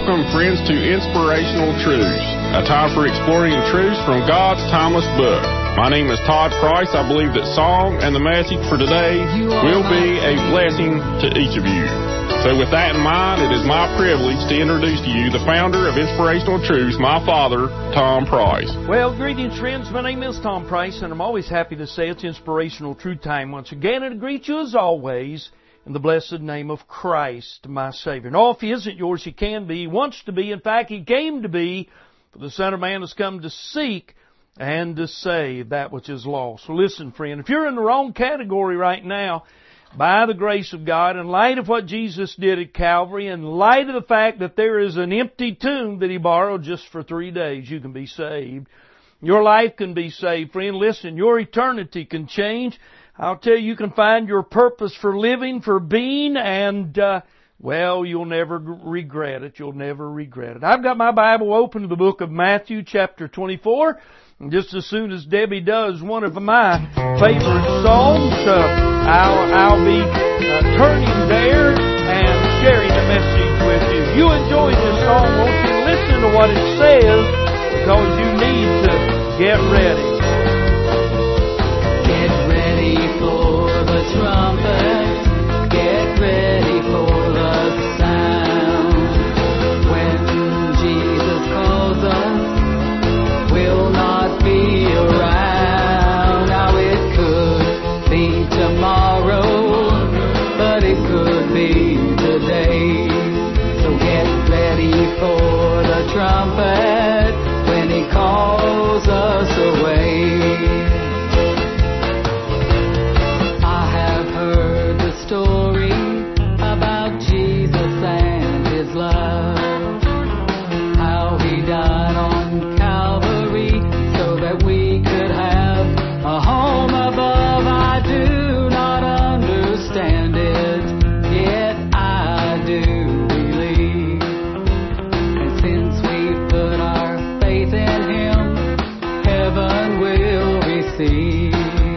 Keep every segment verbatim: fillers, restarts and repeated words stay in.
Welcome, friends, to Inspirational Truths, a time for exploring truths from God's timeless book. My name is Todd Price. I believe that song and the message for today will be a blessing to each of you. So with that in mind, it is my privilege to introduce to you the founder of Inspirational Truths, my father, Tom Price. Well, greetings, friends. My name is Tom Price, and I'm always happy to say it's Inspirational Truth Time once again, and I greet you as always in the blessed name of Christ, my Savior. And if He isn't yours, He can be. He wants to be. In fact, He came to be. For the Son of Man has come to seek and to save that which is lost. So listen, friend, if you're in the wrong category right now, by the grace of God, in light of what Jesus did at Calvary, in light of the fact that there is an empty tomb that He borrowed just for three days, you can be saved. Your life can be saved, friend. Listen, your eternity can change. I'll tell you, you can find your purpose for living, for being, and, uh, well, you'll never regret it. You'll never regret it. I've got my Bible open to the book of Matthew, chapter twenty-four. And just as soon as Debbie does one of my favorite songs, uh, I'll, I'll be uh, turning there and sharing the message with you. You enjoy this song, won't you? Listen to what it says, because you need to get ready. Trumpet, get ready for the sound. When Jesus calls us, we'll not be around. Now it could be tomorrow, but it could be today. So get ready for the trumpet when He calls us away. Story about Jesus and His love, how He died on Calvary so that we could have a home above. I do not understand it, yet I do believe. And since we put our faith in Him, heaven will receive.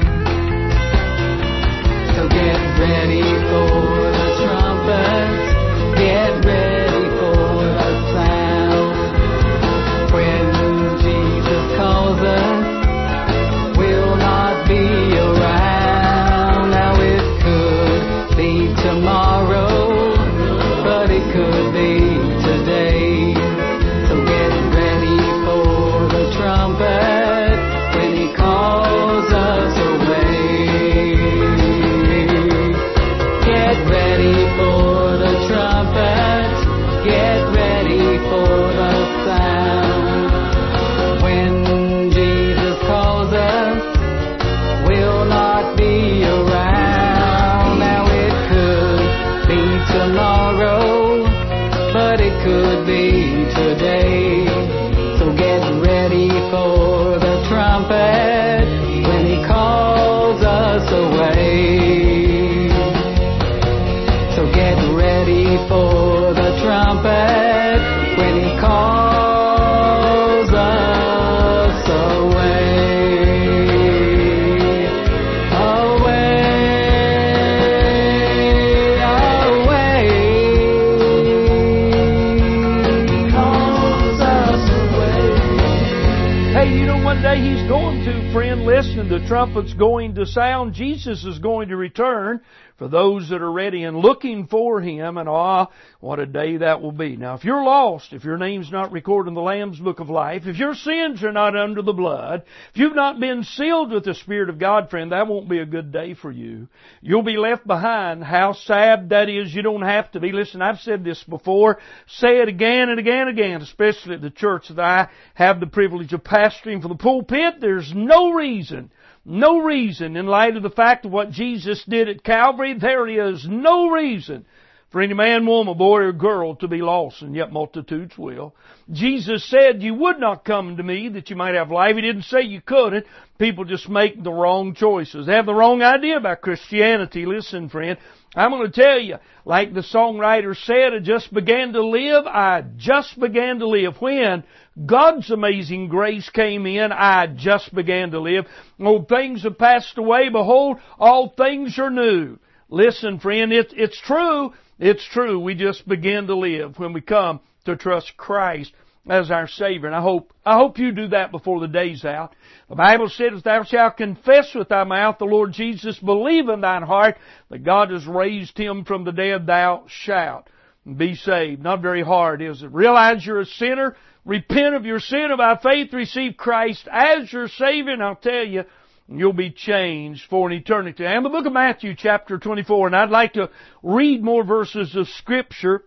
Ready for the trumpet, get ready for the sound. When Jesus calls us, we'll not be around. Now it could be tomorrow, but it could be today. So get ready for the trumpet when He calls us away. Get ready for the trumpet, get ready for the sound. When Jesus calls us, we'll not be around. Now it could be tomorrow, but it could be today. So get ready for the trumpet when He calls us away. Get ready for the trumpet when He calls us away. Away, away. He calls us away. Hey, you know, one day He's going to, friend, listen, the trumpet's going to sound. Jesus is going to return for those that are ready and looking for Him, and ah, what a day that will be. Now, if you're lost, if your name's not recorded in the Lamb's Book of Life, if your sins are not under the blood, if you've not been sealed with the Spirit of God, friend, that won't be a good day for you. You'll be left behind. How sad that is. You don't have to be. Listen, I've said this before. Say it again and again and again, especially at the church that I have the privilege of pastoring from the pulpit. There's no reason No reason, in light of the fact of what Jesus did at Calvary, there is no reason for any man, woman, boy, or girl to be lost, and yet multitudes will. Jesus said, you would not come to me that you might have life. He didn't say you couldn't. People just make the wrong choices. They have the wrong idea about Christianity. Listen, friend, I'm going to tell you, like the songwriter said, I just began to live. I just began to live. When God's amazing grace came in, I just began to live. Old things have passed away. Behold, all things are new. Listen, friend, it, it's true. It's true. We just begin to live when we come to trust Christ as our Savior. And I hope, I hope you do that before the day's out. The Bible says, if thou shalt confess with thy mouth the Lord Jesus, believe in thine heart that God has raised Him from the dead, thou shalt be saved. Not very hard, is it? Realize you're a sinner, repent of your sin, and by faith receive Christ as your Savior, and I'll tell you, you'll be changed for an eternity. And the book of Matthew chapter twenty-four, and I'd like to read more verses of Scripture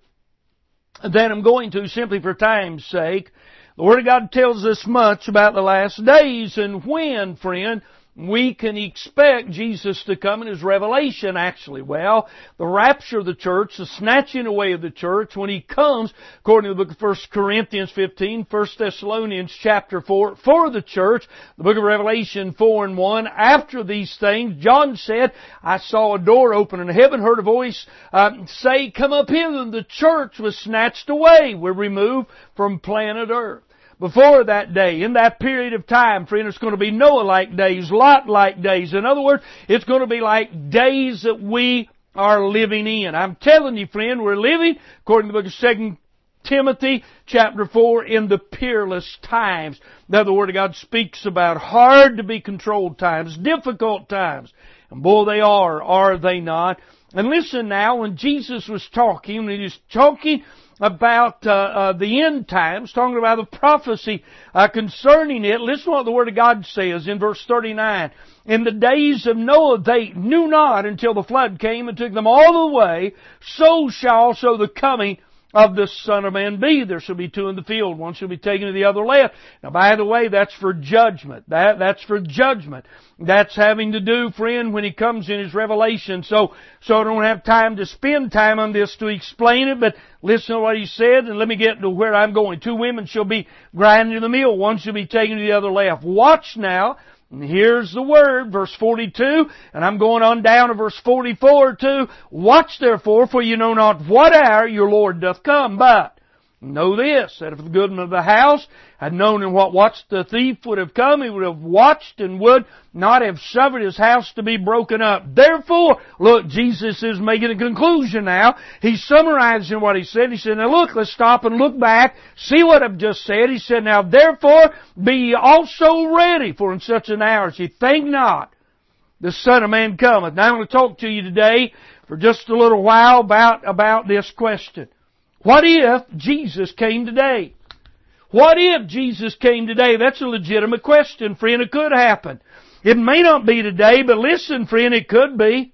than I'm going to simply for time's sake. The Word of God tells us much about the last days and when, friend, we can expect Jesus to come in His revelation, actually. Well, the rapture of the church, the snatching away of the church, when He comes, according to the book of First Corinthians fifteen, First Thessalonians chapter four, for the church, the book of Revelation four and one, after these things, John said, I saw a door open in heaven, heard a voice uh, say, come up hither, and the church was snatched away, were removed from planet Earth. Before that day, in that period of time, friend, it's going to be Noah-like days, Lot-like days. In other words, it's going to be like days that we are living in. I'm telling you, friend, we're living, according to the book of Second Timothy chapter four, in the peerless times that the Word of God speaks about. Hard to be controlled times, difficult times. And boy, they are, are they not? And listen now, when Jesus was talking, when He was talking about uh, uh, the end times, talking about the prophecy uh, concerning it, listen to what the Word of God says in verse thirty-nine. In the days of Noah they knew not until the flood came and took them all away, so shall also the coming of the Son of Man be. There shall be two in the field, one shall be taken to the other left. Now, by the way, that's for judgment. That, that's for judgment. That's having to do, friend, when He comes in His revelation. So, so I don't have time to spend time on this to explain it, but listen to what He said, and let me get to where I'm going. Two women shall be grinding the mill, one shall be taken to the other left. Watch now. And here's the word, verse forty-two, and I'm going on down to verse forty-four too. Watch therefore, for you know not what hour your Lord doth come. But know this, that if the goodman of the house had known in what watch the thief would have come, he would have watched and would not have suffered his house to be broken up. Therefore, look, Jesus is making a conclusion now. He's summarizing what He said. He said, now look, let's stop and look back, see what I've just said. He said, now therefore be ye also ready, for in such an hour as ye think not, the Son of Man cometh. Now I'm going to talk to you today for just a little while about, about this question. What if Jesus came today? What if Jesus came today? That's a legitimate question, friend. It could happen. It may not be today, but listen, friend, it could be.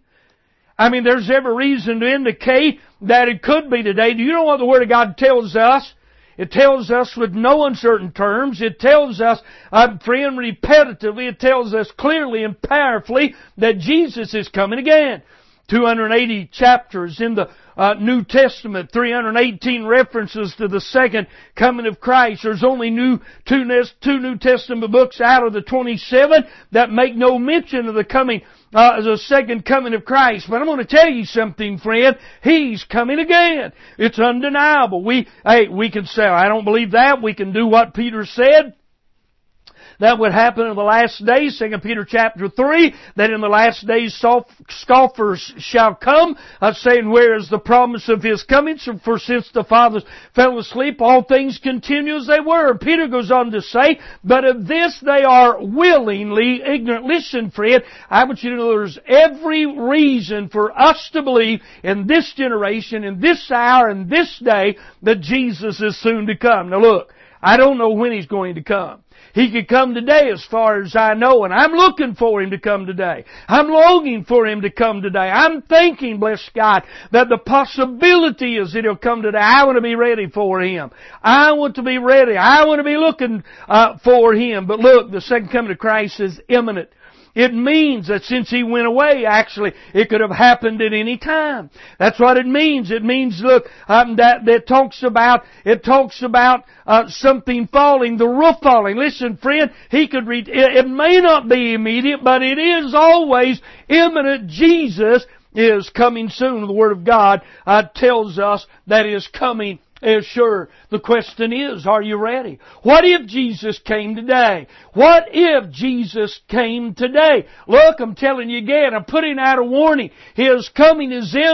I mean, there's every reason to indicate that it could be today. Do you know what the Word of God tells us? It tells us with no uncertain terms. It tells us, uh, friend, repetitively, it tells us clearly and powerfully that Jesus is coming again. two hundred eighty chapters in the uh, New Testament, three hundred eighteen references to the second coming of Christ. There's only new two, two New Testament books out of the twenty-seven that make no mention of the coming, uh, the second coming of Christ. But I'm going to tell you something, friend. He's coming again. It's undeniable. We, hey, we can say, I don't believe that. We can do what Peter said. That would happen in the last days, Second Peter chapter three, that in the last days scoffers shall come, uh, saying, where is the promise of His coming? So, for since the fathers fell asleep, all things continue as they were. Peter goes on to say, but of this they are willingly ignorant. Listen, friend, I want you to know there's every reason for us to believe in this generation, in this hour, in this day, that Jesus is soon to come. Now look, I don't know when He's going to come. He could come today as far as I know, and I'm looking for Him to come today. I'm longing for Him to come today. I'm thinking, bless God, that the possibility is that He'll come today. I want to be ready for Him. I want to be ready. I want to be looking uh, for Him. But look, the second coming of Christ is imminent. It means that since He went away, actually, it could have happened at any time. That's what it means. It means, look, um, that, that talks about, it talks about, uh, something falling, the roof falling. Listen, friend, He could read, it, it may not be immediate, but it is always imminent. Jesus is coming soon. The Word of God, uh, tells us that He is coming is sure. The question is, are you ready? What if Jesus came today? What if Jesus came today? Look, I'm telling you again, I'm putting out a warning. His coming is imminent.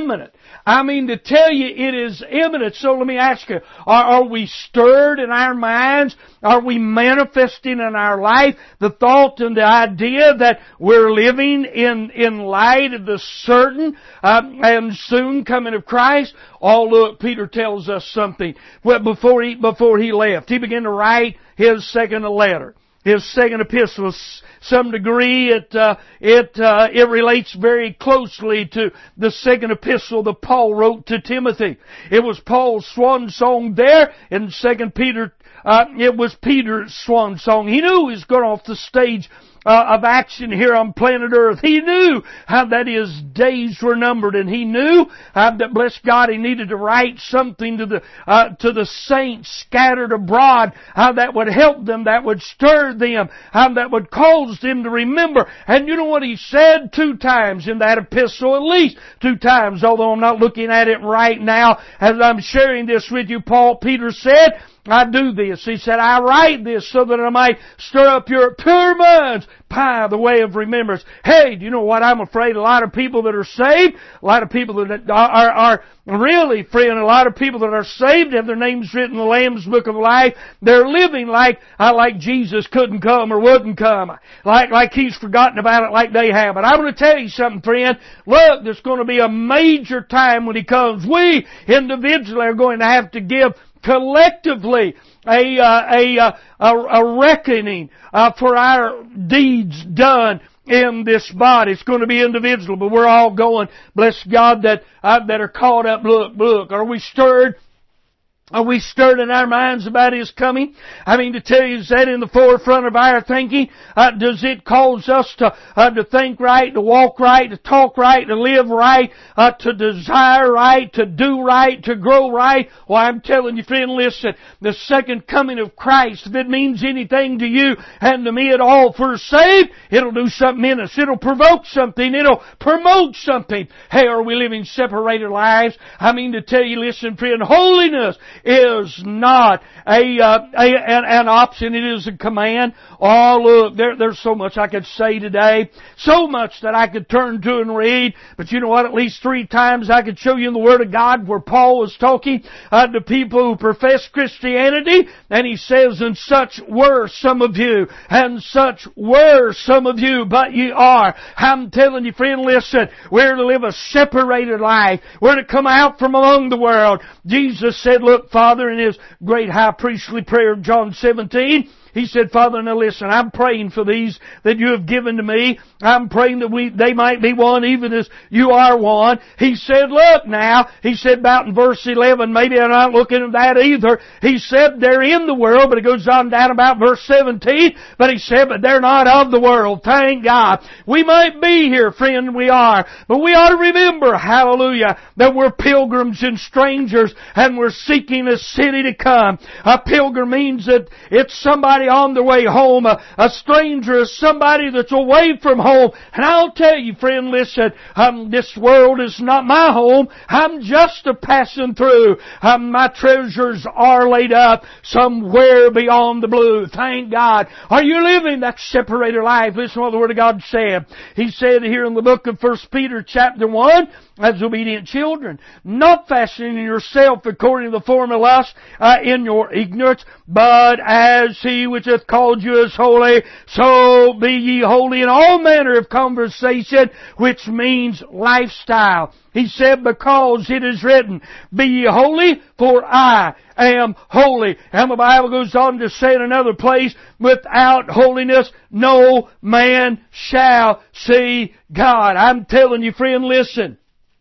I mean, to tell you, it is imminent. So let me ask you, are, are we stirred in our minds? Are we manifesting in our life the thought and the idea that we're living in, in light of the certain uh, and soon coming of Christ? Oh, look, Peter tells us something. Well, before he, before he left, he began to write his second letter. His second epistle, some degree, it uh, it uh, it relates very closely to the second epistle that Paul wrote to Timothy. It was Paul's swan song there in Second Peter. Uh, it was Peter's swan song. He knew he was going off the stage Uh, of action here on planet Earth. He knew how that his days were numbered, and he knew uh, that, bless God, he needed to write something to the uh, to the saints scattered abroad, how that would help them, that would stir them, how that would cause them to remember. And you know what he said two times in that epistle, at least two times, although I'm not looking at it right now as I'm sharing this with you. Paul, Peter said, I do this. He said, I write this so that I might stir up your pure minds by the way of remembrance. Hey, do you know what? I'm afraid a lot of people that are saved, a lot of people that are, are, are really, friend, a lot of people that are saved have their names written in the Lamb's Book of Life. They're living like, uh, like Jesus couldn't come or wouldn't come. Like, like He's forgotten about it like they have. But I'm going to tell you something, friend. Look, there's going to be a major time when He comes. We individually are going to have to give collectively a uh, a, uh, a a reckoning uh, for our deeds done in this body. It's going to be individual, but we're all going. Bless God that uh, that are caught up. Look, look. Are we stirred? Are we stirred in our minds about His coming? I mean, to tell you, is that in the forefront of our thinking? Uh, does it cause us to uh, to think right, to walk right, to talk right, to live right, uh, to desire right, to do right, to grow right? Well, I'm telling you, friend, listen, the second coming of Christ, if it means anything to you and to me at all, if we're saved, it'll do something in us. It'll provoke something. It'll promote something. Hey, are we living separated lives? I mean, to tell you, listen, friend, holiness is not a, uh, a an, an option. It is a command. Oh, look, there, there's so much I could say today. So much that I could turn to and read. But you know what? At least three times I could show you in the Word of God where Paul was talking uh, to people who profess Christianity. And he says, and such were some of you. And such were some of you. But ye are. I'm telling you, friend, listen. We're to live a separated life. We're to come out from among the world. Jesus said, look, Father, in His great high priestly prayer of John seventeen, He said, Father, now listen, I'm praying for these that you have given to me. I'm praying that we, they might be one even as you are one. He said, look now, He said about in verse eleven, maybe I'm not looking at that either. He said they're in the world, but it goes on down about verse seventeen, but He said, but they're not of the world. Thank God. We might be here, friend, we are, but we ought to remember, hallelujah, that we're pilgrims and strangers, and we're seeking a city to come. A pilgrim means that it's somebody on their way home. A, a stranger is somebody that's away from home. And I'll tell you, friend, listen, um, this world is not my home. I'm just a passing through. Um, my treasures are laid up somewhere beyond the blue. Thank God. Are you living that separated life? Listen to what the Word of God said. He said here in the book of First Peter chapter one, as obedient children, not fashioning yourself according to the form of lust uh, in your ignorance, but as He which hath called you is holy, so be ye holy in all manner of conversation, which means lifestyle. He said, because it is written, be ye holy, for I am holy. And the Bible goes on to say in another place, without holiness no man shall see God. I'm telling you, friend, listen.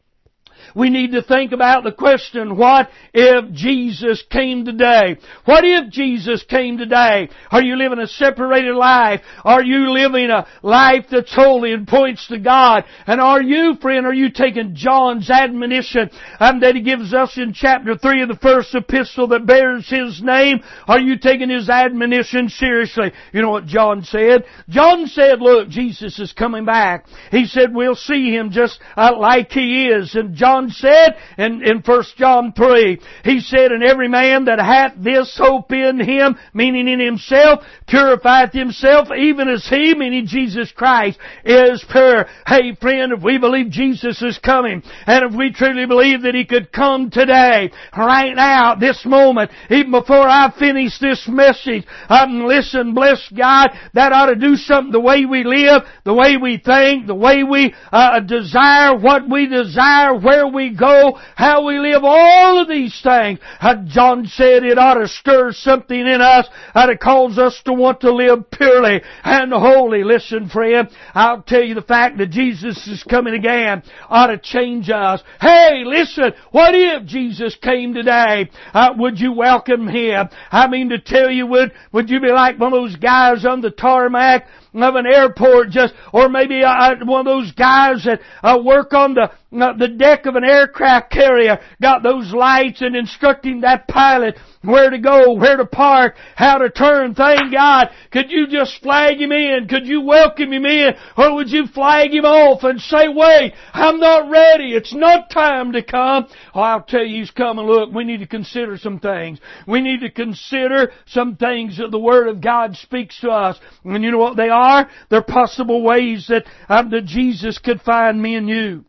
We need to think about the question, what if Jesus came today? What if Jesus came today? Are you living a separated life? Are you living a life that's holy and points to God? And are you, friend, are you taking John's admonition um, that he gives us in chapter three of the first epistle that bears his name? Are you taking his admonition seriously? You know what John said? John said, look, Jesus is coming back. He said, we'll see Him just uh, like He is. And John John said in, in First John three. He said, and every man that hath this hope in Him, meaning in Himself, purifieth himself, even as He, meaning Jesus Christ, is pure. Hey friend, if we believe Jesus is coming, and if we truly believe that He could come today, right now, this moment, even before I finish this message, um, listen, bless God, that ought to do something the way we live, the way we think, the way we uh, desire, what we desire, where we go, how we live, all of these things. Uh, John said it ought to stir something in us, ought to cause us to want to live purely and holy. Listen, friend, I'll tell you the fact that Jesus is coming again ought to change us. Hey, listen, what if Jesus came today? Uh, would you welcome Him? I mean to tell you, would, would you be like one of those guys on the tarmac of an airport, just, or maybe uh, one of those guys that uh, work on the uh, the deck of an aircraft carrier, got those lights and instructing that pilot where to go, where to park, how to turn. Thank God. Could you just flag him in? Could you welcome him in? Or would you flag him off and say, wait, I'm not ready. It's not time to come. Oh, I'll tell you, He's coming. Look, we need to consider some things. We need to consider some things that the Word of God speaks to us. And you know what they are? They're possible ways that, um, that Jesus could find me and you.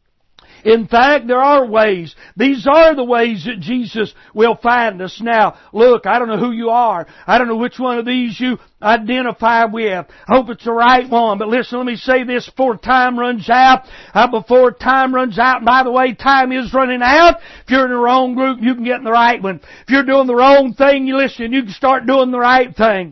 In fact, there are ways. These are the ways that Jesus will find us. Now, look, I don't know who you are. I don't know which one of these you identify with. I hope it's the right one. But listen, let me say this before time runs out. Uh, before time runs out, and by the way, time is running out. If you're in the wrong group, you can get in the right one. If you're doing the wrong thing, you listen, you can start doing the right thing.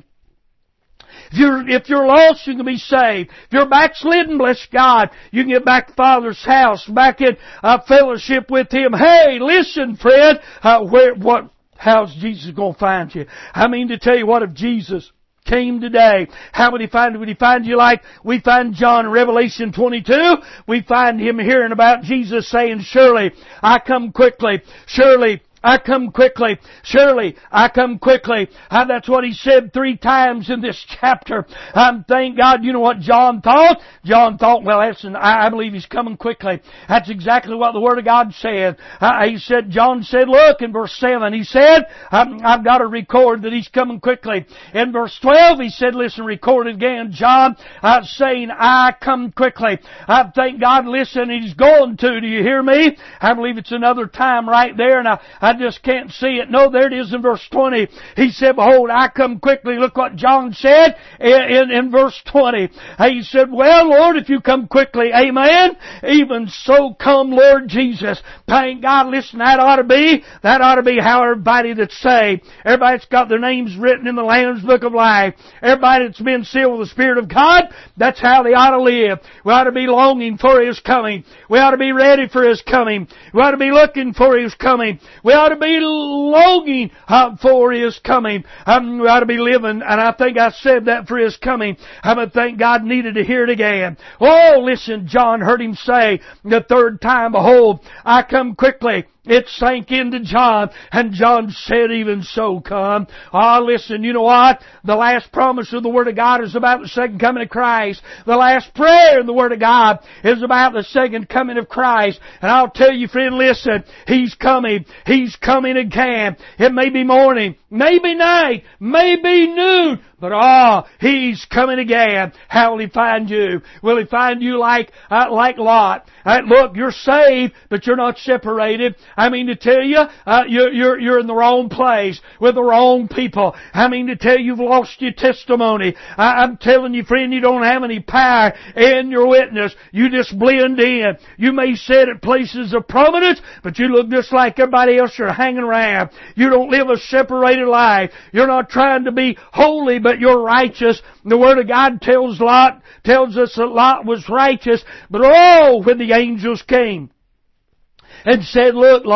If you're, if you're lost, you can be saved. If you're backslidden, bless God, you can get back to Father's house, back in uh, fellowship with Him. Hey, listen, friend, uh, where, what, how's Jesus going to find you? I mean to tell you, what if Jesus came today? How would He find you? Would He find you like we find John in Revelation twenty-two? We find Him hearing about Jesus saying, surely I come quickly. Surely I come quickly. Surely I come quickly. Uh, that's what He said three times in this chapter. Um, thank God. You know what John thought? John thought, well, listen, I, I believe He's coming quickly. That's exactly what the Word of God said. Uh, he said, John said, look, in verse seven, he said, um, I've got to record that He's coming quickly. In verse twelve, he said, listen, record it again, John, uh, saying, I come quickly. Uh, thank God, listen, He's going to. Do you hear me? I believe it's another time right there, and I, I just can't see it. No, there it is in verse twenty. He said, behold, I come quickly. Look what John said in, in, in verse twenty. He said, well, Lord, if you come quickly, amen, even so come, Lord Jesus. Thank God, listen, that ought to be, that ought to be how everybody that's saved, everybody that's got their names written in the Lamb's Book of Life, everybody that's been sealed with the Spirit of God, that's how they ought to live. We ought to be longing for His coming. We ought to be ready for His coming. We ought to be looking for His coming. We ought to be longing uh, for His coming. Um, we ought to be living, and I think I said that, for His coming. I would think God needed to hear it again. Oh, listen, John heard Him say the third time, behold, I come quickly. It sank into John, and John said, even so come. Ah, listen, you know what? The last promise of the Word of God is about the second coming of Christ. The last prayer in the Word of God is about the second coming of Christ. And I'll tell you, friend, listen, He's coming. He's coming again. It may be morning, maybe night, maybe noon, but ah, He's coming again. How will He find you? Will He find you like, uh, like Lot? Uh, look, you're saved, but you're not separated. I mean to tell you, uh, you're, you're, you're in the wrong place with the wrong people. I mean to tell you, you've lost your testimony. I, I'm telling you, friend, you don't have any power in your witness. You just blend in. You may sit at places of prominence, but you look just like everybody else you're hanging around. You don't live a separated life. You're not trying to be holy, but you're righteous. The Word of God tells Lot, tells us that Lot was righteous, but oh, when the angels came and said, look, Lot,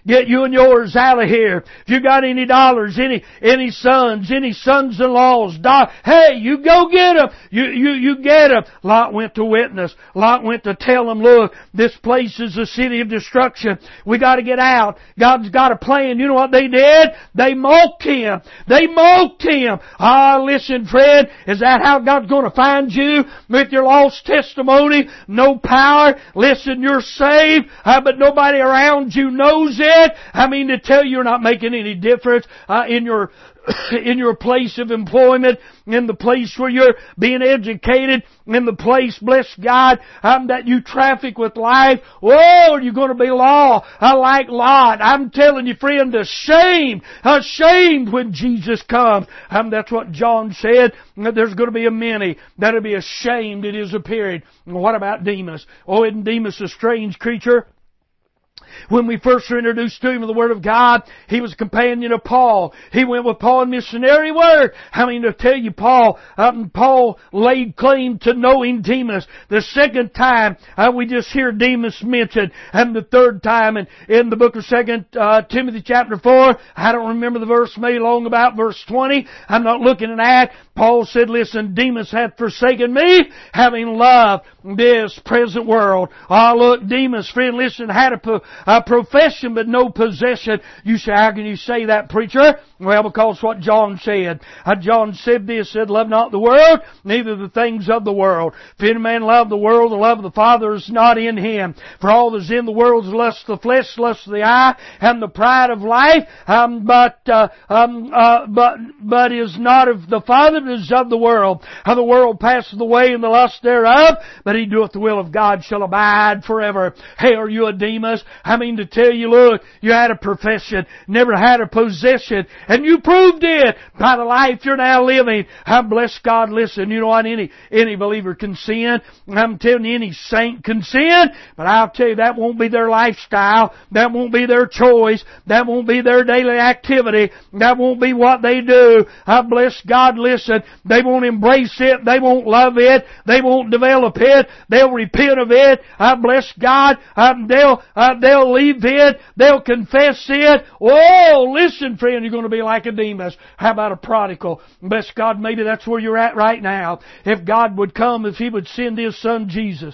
get you and yours out of here. If you got any dollars, any any sons, any sons-in-laws, do- hey, you go get them. You you you get them. Lot went to witness. Lot went to tell them, look, this place is a city of destruction. We got to get out. God's got a plan. You know what they did? They mocked him. They mocked him. Ah, listen, friend, is that how God's going to find you? With your lost testimony, no power. Listen, you're saved, uh, but nobody around you knows it. I mean to tell you, you're not making any difference uh, in your in your place of employment, in the place where you're being educated, in the place, bless God, um, that you traffic with life. Oh, you're going to be law. I like Lot. I'm telling you, friend, ashamed, ashamed when Jesus comes. Um, that's what John said. There's going to be a many that'll be ashamed at His appearing. What about Demas? Oh, isn't Demas a strange creature? When we first were introduced to him in the Word of God, he was a companion of Paul. He went with Paul in missionary work. I mean, to tell you, Paul, um, Paul laid claim to knowing Demas. The second time, uh, we just hear Demas mentioned. And the third time in, in the book of Second uh, Timothy chapter four, I don't remember the verse, maybe long about verse twenty. I'm not looking at that. Paul said, listen, Demas hath forsaken me, having loved this present world. Oh, look, Demas, friend, listen, had a, a profession but no possession. You say, how can you say that, preacher? Well, because what John said. Uh, John said this, said, love not the world, neither the things of the world. If any man love the world, the love of the Father is not in him. For all that is in the world is lust of the flesh, lust of the eye, and the pride of life, um, but, uh, um, uh, but, but is not of the Father, but is of the world. How the world passeth away and the lust thereof, but he doeth the will of God shall abide forever. Hey, are you a Demas? I mean to tell you, look, you had a profession, never had a possession, and you proved it by the life you're now living. I bless God. Listen, you know what? Any, any believer can sin. I'm telling you, any saint can sin, but I'll tell you, that won't be their lifestyle. That won't be their choice. That won't be their daily activity. That won't be what they do. I bless God. Listen, they won't embrace it. They won't love it. They won't develop it. They'll repent of it. I bless God. Um, they'll, uh, they'll leave it. They'll confess it. Oh, listen, friend, you're going to be like a Demas. How about a prodigal? Bless God, maybe that's where you're at right now. If God would come, if He would send His Son Jesus,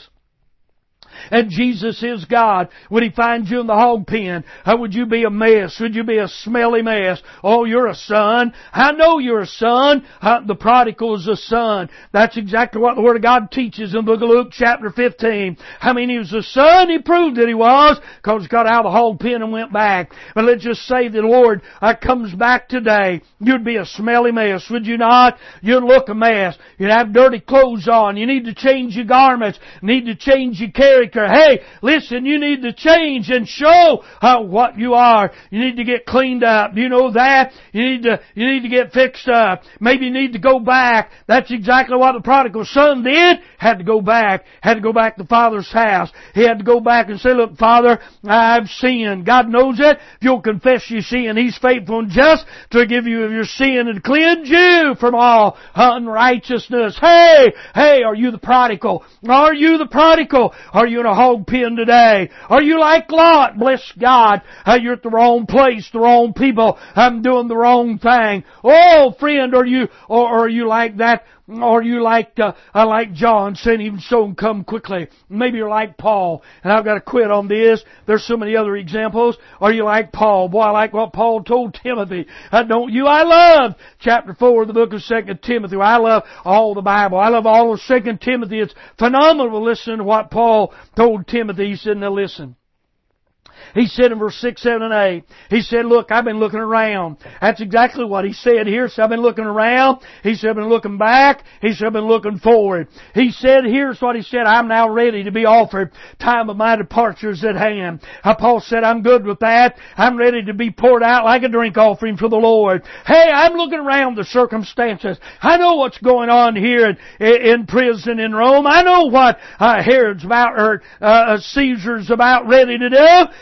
and Jesus is God, would He find you in the hog pen? How would you be a mess? Would you be a smelly mess? Oh, you're a son. I know you're a son. Uh, the prodigal is a son. That's exactly what the Word of God teaches in the book of Luke chapter fifteen. I mean, he was a son. He proved that he was, because he got out of the hog pen and went back. But let's just say the Lord uh, comes back today. You'd be a smelly mess, would you not? You'd look a mess. You'd have dirty clothes on. You need to change your garments. Need to change your character. Hey, listen, you need to change and show uh, what you are. You need to get cleaned up. You know that? You need to, you need to get fixed up. Maybe you need to go back. That's exactly what the prodigal son did. Had to go back. Had to go back to Father's house. He had to go back and say, look, Father, I've sinned. God knows it. If you'll confess your sin, He's faithful and just to forgive you of your sin and cleanse you from all unrighteousness. Hey, hey, are you the prodigal? Are you the prodigal? Are you in a hog pen today? Are you like Lot? Bless God. Uh, you're at the wrong place, the wrong people. I'm doing the wrong thing. Oh, friend, are you, or, or are you like that? Or are you like, uh, I like John saying, even so, come quickly. Maybe you're like Paul. And I've got to quit on this. There's so many other examples. Are you like Paul? Boy, I like what Paul told Timothy. Uh, don't you? I love chapter four of the book of Second Timothy. I love all the Bible. I love all of Second Timothy. It's phenomenal to listen to what Paul told Timothy. He said, now listen. He said in verse six, seven, and eight, he said, look, I've been looking around. That's exactly what he said here. So I've been looking around. He said, I've been looking back. He said, I've been looking forward. He said, here's what he said, I'm now ready to be offered. Time of my departure is at hand. Uh, Paul said, I'm good with that. I'm ready to be poured out like a drink offering for the Lord. Hey, I'm looking around the circumstances. I know what's going on here in, in prison in Rome. I know what uh, Herod's about, or uh, Caesar's about ready to do.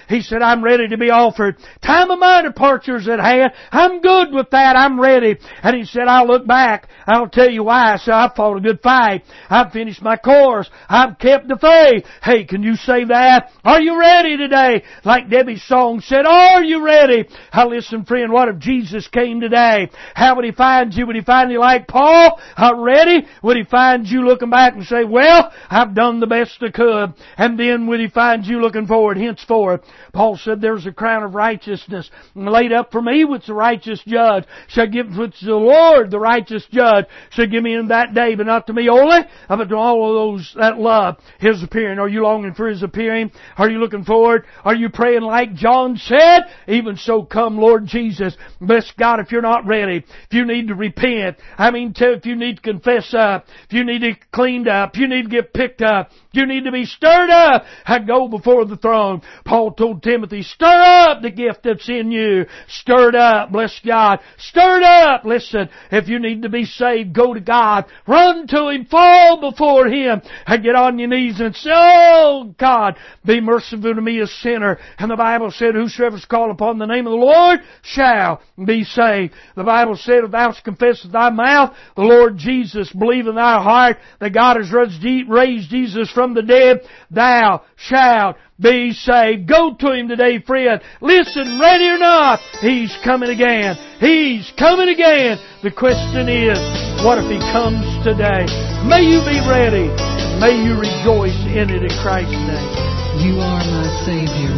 He said, I'm ready to be offered. Time of my departure's at hand. I'm good with that. I'm ready. And he said, I'll look back. I'll tell you why. I said, I've fought a good fight. I've finished my course. I've kept the faith. Hey, can you say that? Are you ready today? Like Debbie's song said, are you ready? Now listen, friend, what if Jesus came today? How would He find you? Would He find you like Paul? Uh, ready? Would He find you looking back and say, well, I've done the best I could? And then would He find you looking forward henceforth? Paul said, there's a crown of righteousness laid up for me, which the righteous judge shall give, which the Lord, the righteous judge, shall give me in that day, but not to me only, but to all of those that love His appearing. Are you longing for His appearing? Are you looking forward? Are you praying like John said? Even so, come, Lord Jesus. Bless God, if you're not ready, if you need to repent, I mean, if you need to confess up, if you need to get cleaned up, if you need to get picked up, if you need to be stirred up, I go before the throne. Paul told Timothy, stir up the gift that's in you. Stirred up, bless God. Stirred up. Listen, if you need to be saved, go to God. Run to Him, fall before Him, and get on your knees and say, oh God, be merciful to me, a sinner. And the Bible said, whosoever is called upon the name of the Lord shall be saved. The Bible said, if thou confess with thy mouth the Lord Jesus, believe in thy heart that God has raised Jesus from the dead, thou shalt be saved. Go to Him today, friend. Listen, ready or not, He's coming again. He's coming again. The question is, what if He comes today? May you be ready. May you rejoice in it in Christ's name. You are my Savior.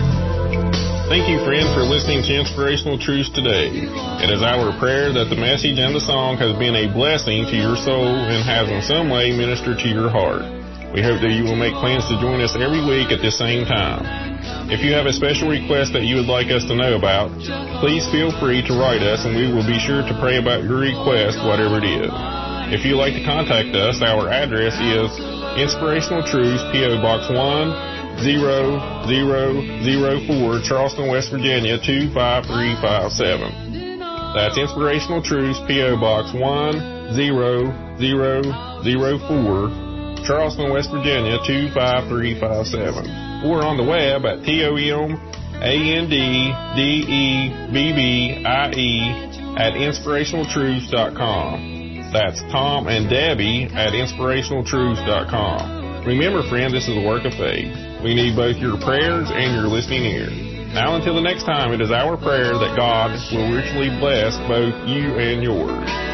Thank you, friend, for listening to Inspirational Truths today. It is our prayer that the message and the song has been a blessing to your soul and has in some way ministered to your heart. We hope that you will make plans to join us every week at the same time. If you have a special request that you would like us to know about, please feel free to write us and we will be sure to pray about your request, whatever it is. If you'd like to contact us, our address is Inspirational Truths, P O. Box one zero zero zero four, Charleston, West Virginia, two five three five seven. That's Inspirational Truths, P O. Box one zero zero zero four, Charleston, West Virginia, two five three five seven. Or on the web at T O M A N D D E B B I E at inspirational truths dot com. That's Tom and Debbie at inspirational truths dot com. Remember, friend, this is a work of faith. We need both your prayers and your listening ear. Now until the next time, it is our prayer that God will richly bless both you and yours.